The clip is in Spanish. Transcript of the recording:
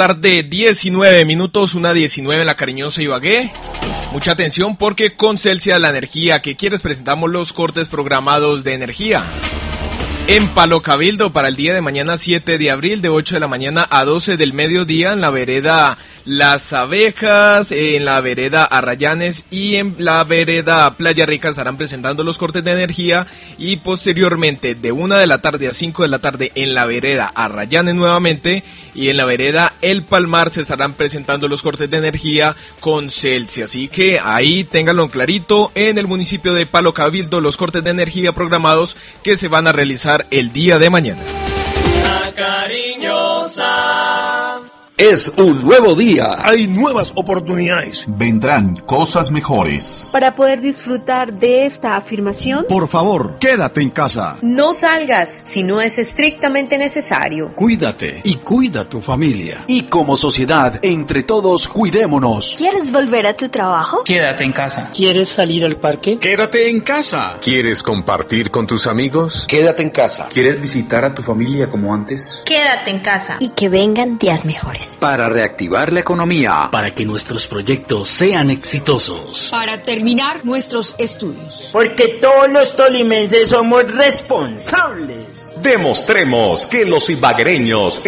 tarde, 19 minutos, 1:19 en la cariñosa Ibagué. Mucha atención porque con Celsia la energía que quieres presentamos los cortes programados de energía. En Palo Cabildo para el día de mañana 7 de abril de 8 de la mañana a 12 del mediodía en la vereda Las Abejas, en la vereda Arrayanes y en la vereda Playa Rica estarán presentando los cortes de energía y posteriormente de 1 de la tarde a 5 de la tarde en la vereda Arrayanes nuevamente y en la vereda El Palmar se estarán presentando los cortes de energía con Celsia. Así que ahí ténganlo clarito en el municipio de Palo Cabildo los cortes de energía programados que se van a realizar el día de mañana. La cariñosa. Es un nuevo día. Hay nuevas oportunidades. Vendrán cosas mejores. Para poder disfrutar de esta afirmación, por favor, quédate en casa. No salgas si no es estrictamente necesario. Cuídate y cuida a tu familia. Y como sociedad, entre todos, cuidémonos. ¿Quieres volver a tu trabajo? Quédate en casa. ¿Quieres salir al parque? Quédate en casa. ¿Quieres compartir con tus amigos? Quédate en casa. ¿Quieres visitar a tu familia como antes? Quédate en casa. Y que vengan días mejores. Para reactivar la economía. Para que nuestros proyectos sean exitosos. Para terminar nuestros estudios. Porque todos los tolimenses somos responsables. Demostremos que los ibaguereños